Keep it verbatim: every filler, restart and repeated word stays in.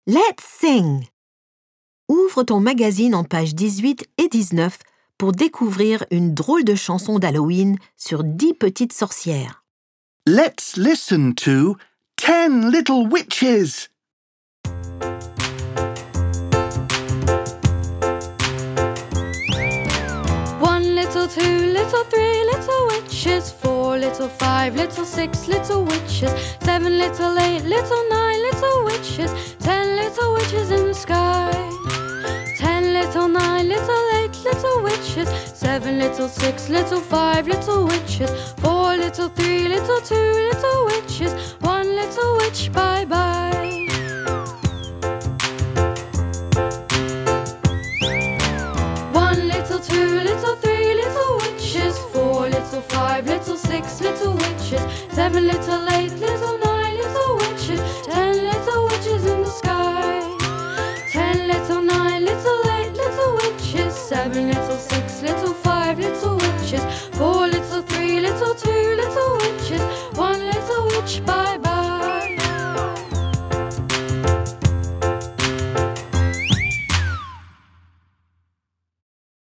Let's sing! Ouvre ton magazine en pages dix-huit et dix-neuf pour découvrir une drôle de chanson d'Halloween sur dix petites sorcières. Let's listen to Ten Little Witches. One little, two little, three little witches, four little, five little, six little witches, seven little, eight little, nine little witches, ten little witches in the sky. Ten little, nine little, eight little witches, seven little, six little, five little witches, four little, three little, two little witches, one little witch, bye-bye. One little, two little, three little witches, four little, five little, six little witches, seven little, eight little, nine little witches, ten little witches in the sky. Ten little, nine little, eight little witches, seven little